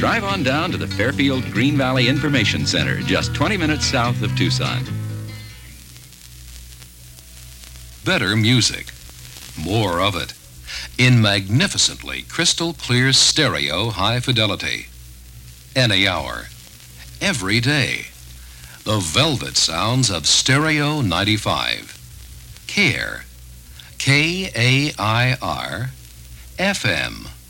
Drive on down to the Fairfield Green Valley Information Center, just 20 minutes south of Tucson. Better music. More of it. In magnificently crystal clear stereo high fidelity. Any hour. Every day. The velvet sounds of Stereo 95. KAIR. KAIR. FM.